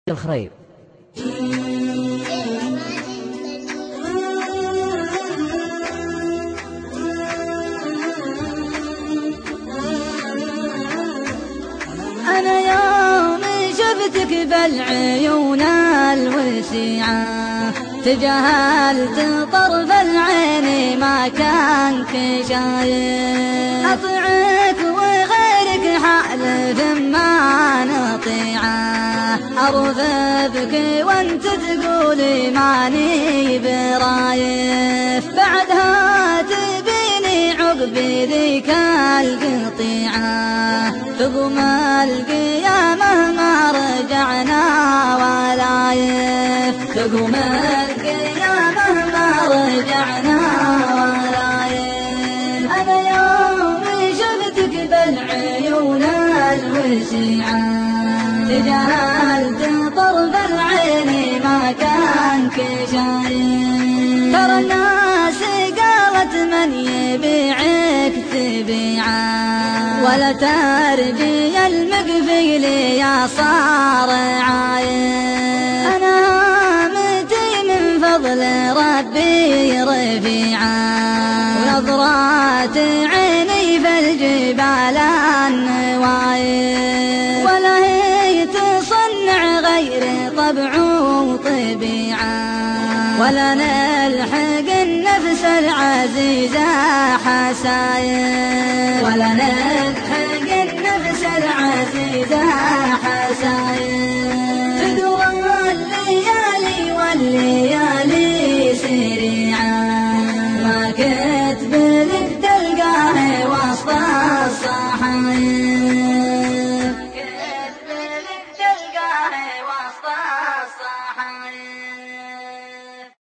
الخريب. أنا يوم شفتك بالعيون الوسيعة تجاهلت طرف العين ما كان كشايف أطيعك وغيرك حالف ما نطيعه أرفضك وانت تقولي ماني برايف بعدها تبيني عقبي ذيك القطيعة تقوم القيامة ما رجعنا ولايف تقوم القيامة ما رجعنا ولايف أنا يوم شفتك بالعيون الوسيعة تجاهلت طرف العين ما كان كشايف ترى الناس قالت من يبيعك تبيعه ولا ترجي المقفيل يا صار عايف أنا هامتي من فضل ربي رفيعه ونظرات عيني في الجبال النوايف ولا هي تصنع غير طبع وطبيعه ولا نلحق النفس العزيزة حسايف ولا نلحق النفس العزيزة حسايف